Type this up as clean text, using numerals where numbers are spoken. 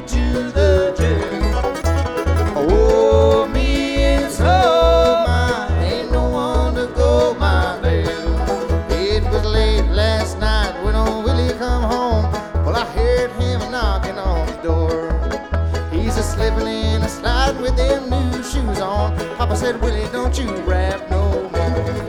me to the jail. Oh, me and so mine, ain't no one to go my bail. It was late last night when old Willie come home. Well, I heard him knocking on the door. He's a slipping and a sliding with them new shoes on. Papa said, Willie, don't you rap no